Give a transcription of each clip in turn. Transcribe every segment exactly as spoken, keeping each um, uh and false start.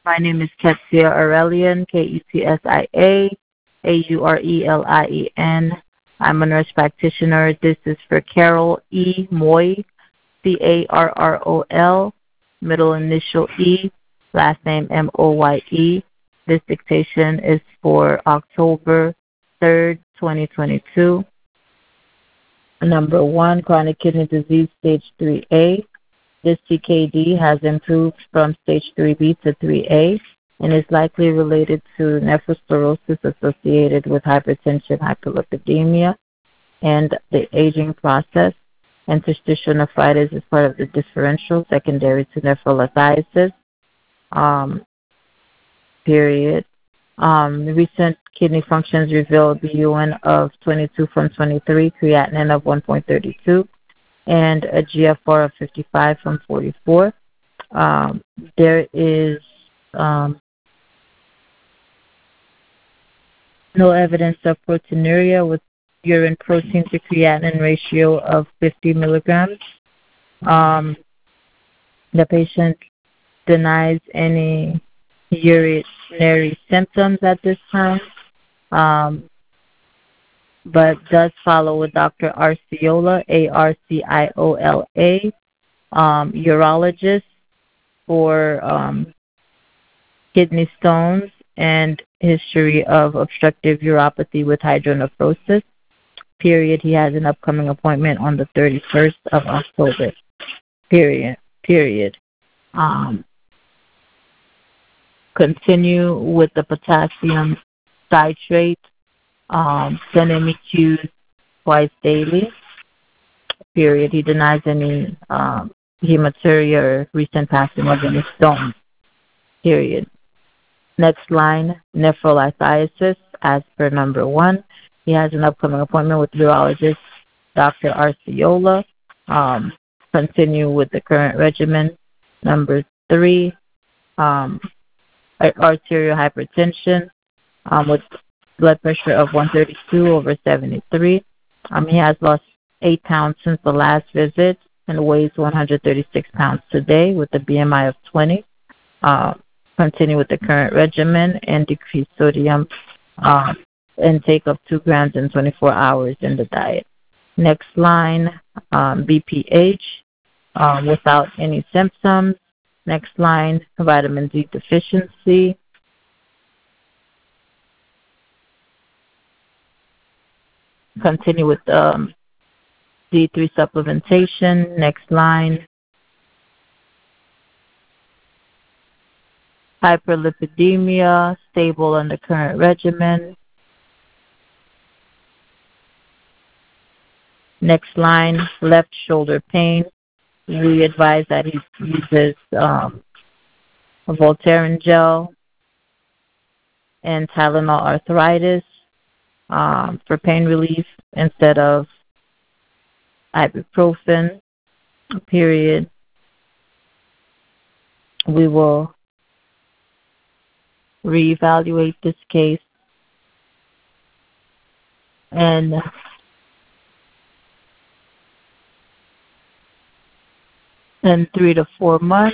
My name is Ketsia Aurelian, K E T S I A A U R E L I E N. I'm a nurse practitioner. This is for Carol E. Moy, C A R R O L, middle initial E, last name M O Y E. This dictation is for October third, twenty twenty-two. Number one, chronic kidney disease, stage three A. This C K D has improved from stage three B to three A and is likely related to nephrosclerosis associated with hypertension, hyperlipidemia, and the aging process. Interstitial nephritis is part of the differential secondary to nephrolithiasis, um, period. Um, the recent kidney functions reveal B U N of twenty-two from twenty-three, creatinine of one point three two, and a G F R of fifty-five from forty-four. Um, there is um, no evidence of proteinuria with urine protein to creatinine ratio of fifty milligrams. Um, the patient denies any urinary symptoms at this time, um, but does follow with Doctor Arciola, A R C I O L A, um, urologist for um, kidney stones and history of obstructive uropathy with hydronephrosis. Period. He has an upcoming appointment on the thirty-first of October. Period. Period. Um, continue with the potassium citrate, um, send M E Qs twice daily. Period. He denies any um, hematuria or recent passing of any stones. Period. Next line, nephrolithiasis, as per number one. He has an upcoming appointment with urologist Doctor Arciola. Um, continue with the current regimen. Number three, um, arterial hypertension um, with blood pressure of one thirty-two over seventy-three. Um, he has lost eight pounds since the last visit and weighs one hundred thirty-six pounds today with a B M I of twenty. Uh, continue with the current regimen and decrease sodium uh, intake of two grams in twenty-four hours in the diet. Next line, um, B P H um, without any symptoms. Next line, vitamin D deficiency. Continue with um, D three supplementation. Next line, hyperlipidemia, stable on the current regimen. Next line, left shoulder pain. We advise that he uses um, Voltaren gel and Tylenol arthritis um, for pain relief instead of ibuprofen. Period. We will reevaluate this case and in three to four months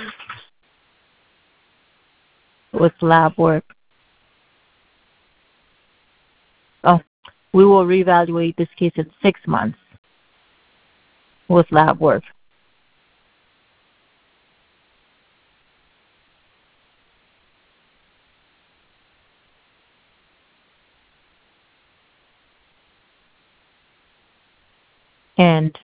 with lab work. Oh, we will reevaluate this case in six months with lab work. And